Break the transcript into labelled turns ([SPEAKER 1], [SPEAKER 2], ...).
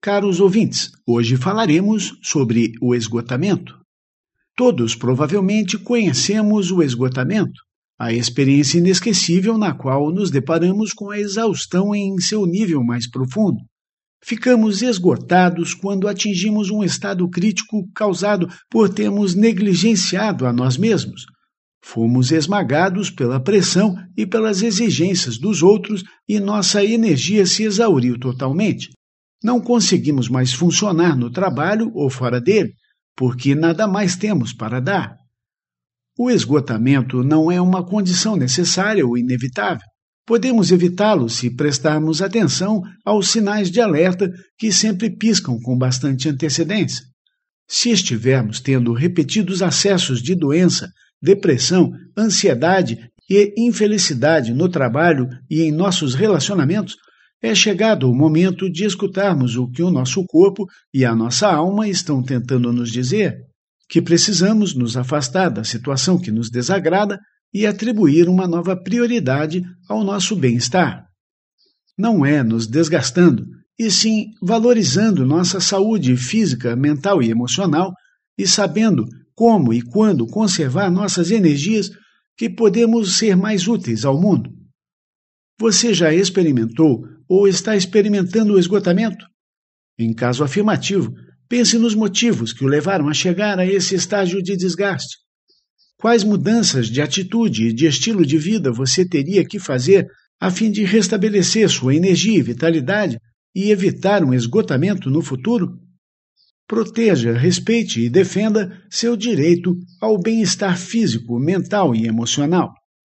[SPEAKER 1] Caros ouvintes, hoje falaremos sobre o esgotamento. Todos provavelmente conhecemos o esgotamento, a experiência inesquecível na qual nos deparamos com a exaustão em seu nível mais profundo. Ficamos esgotados quando atingimos um estado crítico causado por termos negligenciado a nós mesmos. Fomos esmagados pela pressão e pelas exigências dos outros e nossa energia se exauriu totalmente. Não conseguimos mais funcionar no trabalho ou fora dele, porque nada mais temos para dar. O esgotamento não é uma condição necessária ou inevitável. Podemos evitá-lo se prestarmos atenção aos sinais de alerta que sempre piscam com bastante antecedência. Se estivermos tendo repetidos acessos de doença, depressão, ansiedade e infelicidade no trabalho e em nossos relacionamentos, é chegado o momento de escutarmos o que o nosso corpo e a nossa alma estão tentando nos dizer, que precisamos nos afastar da situação que nos desagrada e atribuir uma nova prioridade ao nosso bem-estar. Não é nos desgastando, e sim valorizando nossa saúde física, mental e emocional e sabendo como e quando conservar nossas energias que podemos ser mais úteis ao mundo. Você já experimentou ou está experimentando o esgotamento? Em caso afirmativo, pense nos motivos que o levaram a chegar a esse estágio de desgaste. Quais mudanças de atitude e de estilo de vida você teria que fazer a fim de restabelecer sua energia e vitalidade e evitar um esgotamento no futuro? Proteja, respeite e defenda seu direito ao bem-estar físico, mental e emocional.